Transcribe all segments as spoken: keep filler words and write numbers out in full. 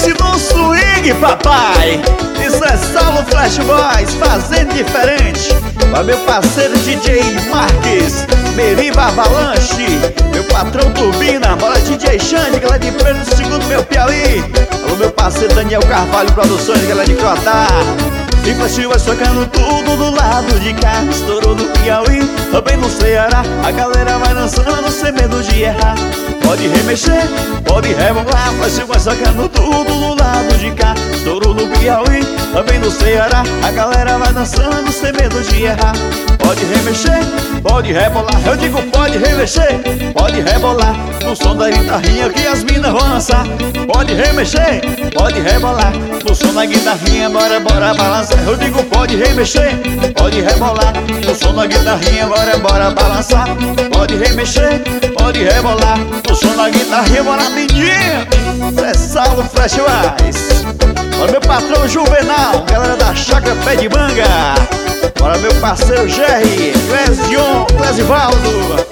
Pense no swing, papai. Isso é Saulo Flash Boys fazendo diferente. Para meu parceiro D J Marques, Meriva Avalanche, meu patrão Turbina, bora D J Xande, galera de Pleno Segundo, meu Piauí. Alô, meu parceiro Daniel Carvalho Produções, galera de Crotá. E Flash vai tocando tudo do lado de cá. Estourou no Piauí, também no Ceará. A galera vai dançando sem medo de errar. Pode remexer, pode rebolar. Flash vai tocando tudo do lado de cá. Estourou no Piauí, também no Ceará. A galera vai dançando sem medo de errar. Pode remexer, pode rebolar. Eu digo pode remexer, pode rebolar. No som da guitarrinha que as minas vão dançar. Pode remexer, pode rebolar. No som da guitarrinha, bora, bora balançar. Eu digo pode remexer, pode rebolar. No som da guitarrinha, bora, bora balançar. Pode remexer, pode rebolar. No som da guitarrinha, bora menino. Cê é Saulo Flash Boys. Bora meu patrão Juvenal, galera da Chácara Pé de Manga. Bora meu parceiro Jerry, Clesion, Clesivaldo.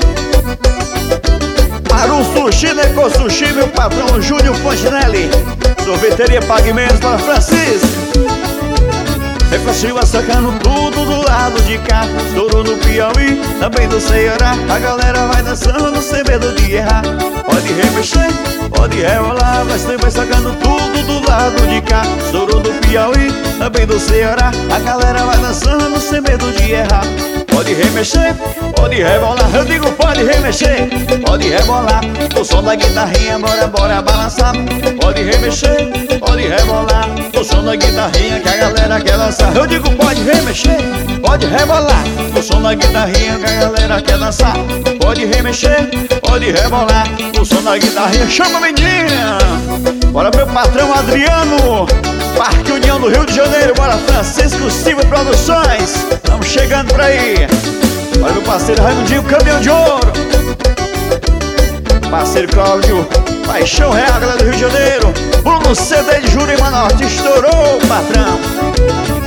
Maru Sushi, Neco Sushi, meu patrão Júnior Fontinelli. Sorveteria Pague Menos para Francisco. Reflexiva sacando tudo do lado de cá. Estourou no Piauí, também no Ceará. A galera vai dançando sem medo de errar. Pode remexer, pode rebolar. Vai sempre sacando tudo do lado de cá. Estourou no Piauí, também no Ceará. A galera vai dançando sem medo de errar. Pode remexer, pode rebolar. Eu digo pode remexer, pode rebolar. O som da guitarrinha, bora, bora balançar. Pode remexer, pode rebolar. O som da guitarrinha que a galera quer dançar. Eu digo pode remexer, pode rebolar. O som da guitarrinha que a galera quer dançar. Pode remexer, pode rebolar. O som da guitarrinha, chama a menina. Bora meu patrão Adriano, Parque União do Rio de Janeiro. Bora Francisco Silva Produções, estamos chegando por aí. Bora meu parceiro Raimundinho, Caminhão de Ouro. Parceiro Cláudio, Paixão Real, galera do Rio de Janeiro. Bruno C D de Jurema Norte, estourou, patrão.